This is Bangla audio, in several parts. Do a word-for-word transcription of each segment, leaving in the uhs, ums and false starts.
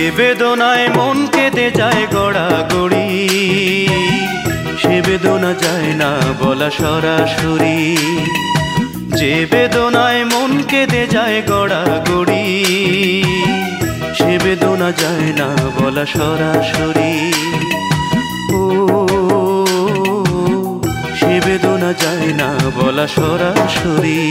বেদনায় মন কেঁদে যায় গড়াগড়ি, সে বেদনা যায় না বলা সরাসরি। যে বেদনায় মন কেঁদে যায় গড়াগড়ি, সে বেদনা যায় না বলা সরাসরি। ও সে বেদনা যায় না বলা সরাসরি।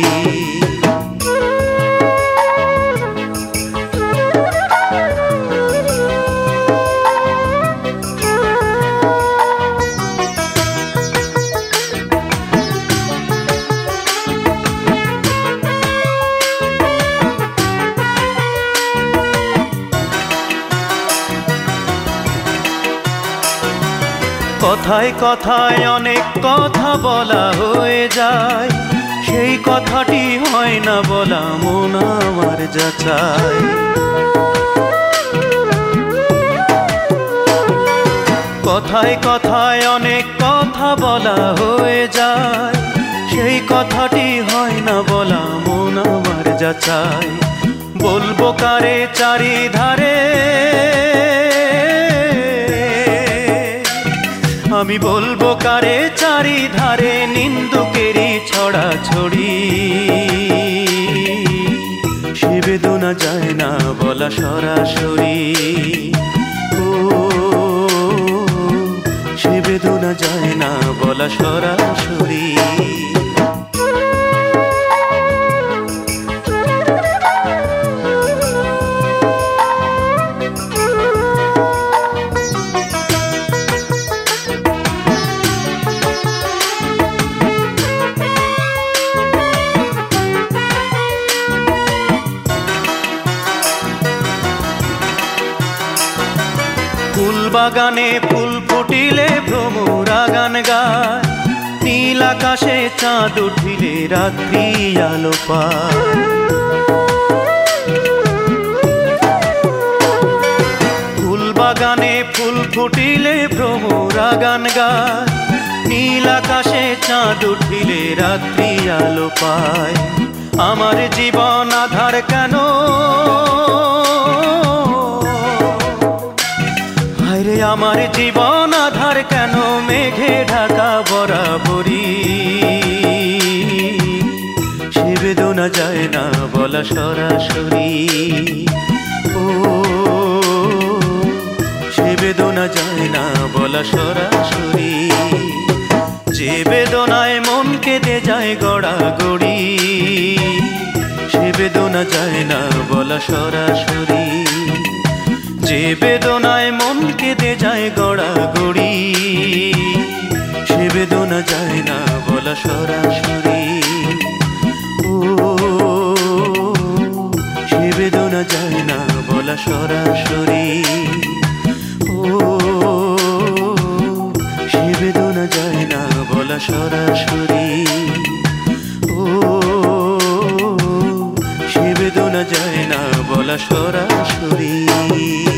কথায় কথায় অনেক কথা বলা হয়ে যায়, সেই কথাটি হয় না বলা মন আমার যাচাই। কথায় কথায় অনেক কথা বলা হয়ে যায়, সেই কথাটি হয় না বলা মন আমার যাচাই। বলবো কারে চারিধারে, আমি বলবো কারে চারিধারে নিন্দুকেরই ছড়াছড়ি। সে বেদনা যায় না বলা সরাসরি। ও সে বেদনা যায় না বলা সরাসরি। ফুল বাগানে ফুল ফুটিলে ভ্রমরা গান গায়, নীল আকাশে চাঁদ উঠিলে রাত্রি আলো পায়। ফুল বাগানে ফুল ফুটিলে ভ্রমরা গান গায়, নীল আকাশে চাঁদ উঠিলে রাত্রি আলো পায়। আমার জীবন আধার কেন, আমার জীবন আধার কেন মেঘে ঢাকা বরাবরি। সে বেদনা যায় না বলা সরাসরি। ও সে বেদনা যায় না বলা সরাসরি। যে বেদনায় মন কেঁদে যায় গড়াগড়ি, সে বেদনা যায় না বলা সরাসরি। যে বেদনায় মন কেঁদে যায় গড়াগড়ি, সে বেদনা যায় না বলা সরাসরি। ও সে বেদনা যায় না বলা সরাসরি। ও সে বেদনা যায় না বলা সরাসরি। ও সে বেদনা যায় না বলা সরাসরি।